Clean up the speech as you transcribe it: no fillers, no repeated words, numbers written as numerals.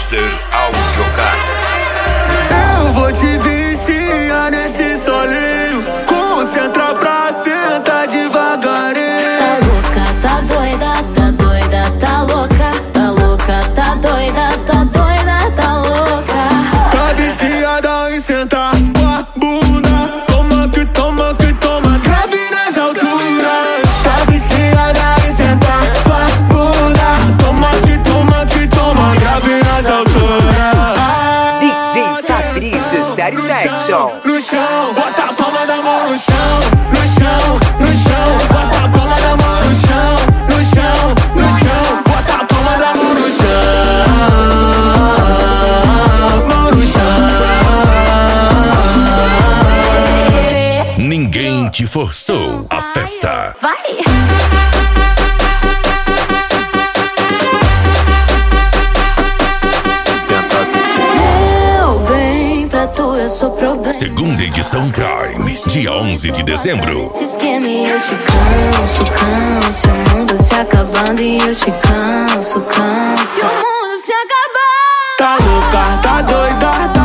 Mr. Audiocar. Eu vou te viciar nesse solinho, concentra pra sentar devagarinho. Tá louca, tá doida, tá doida, tá louca. Tá louca, tá doida, tá doida, tá louca. Tá viciada em sentar com a bunda. Toma que toma que toma, grave nas alturas. Tá viciada em sentar com a bunda. Toma que toma que toma, grave nas alturas. DJ Fabrício Satisfaction. No chão, bota a palma da mão no chão. No chão, no chão, bota a palma da mão no chão. No chão, no chão, bota a palma da mão no chão. Mão no chão. Ninguém te forçou a festa. Vai! Meu bem, pra tu eu sou problema. Segunda edição Prime, dia 11 de dezembro. Esse esquema e eu te canso, canso. O mundo se acabando e eu te canso, canso. E o mundo se acabando. Tá louca, tá doida,